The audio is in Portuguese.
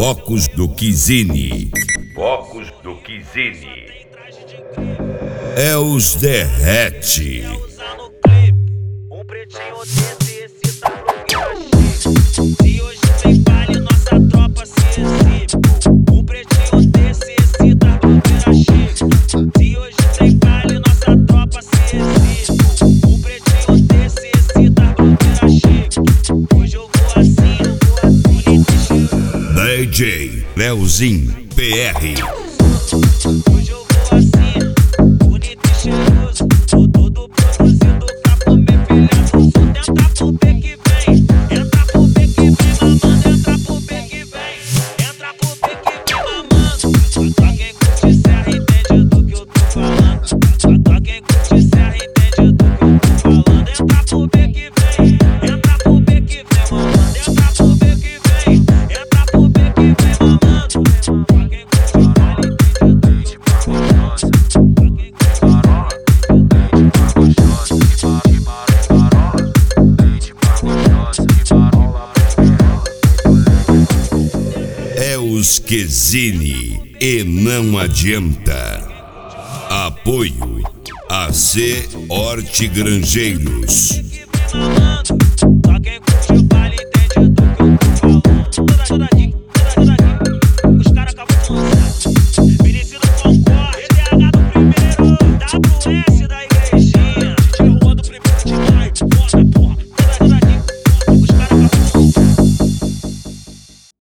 Focos do Kizini. Focos do Kizini. É os derrete. Um pretinho desse excita pro chique. Se hoje tem baile, nossa tropa se exibe. Um pretinho desse excita pro chique. Se hoje tem baile, nossa tropa se exibe. Um pretinho desse excita pro chique. Hoje eu vou assim, bonito e cheiroso. DJ Leozinho PR. Hoje eu vou assim, bonito e cheiroso. Tô todo produzido pra comer filhado. Entra pro B que vem, entra pro B que vem mamando. Entra pro B que vem, entra pro B que vem mamando. Só quem curte serra entende do que eu tô falando. Só quem curte serra entende do que eu tô falando. Entra pro B que vem, entra pro B que vem mamando. Entra pro B que vem, entra pro B que vem mamando. Só quem curte serra entende do que eu tô falando. Só quem É os Kizini e não adianta. Apoio AC Hortigranjeiros. Só quem curte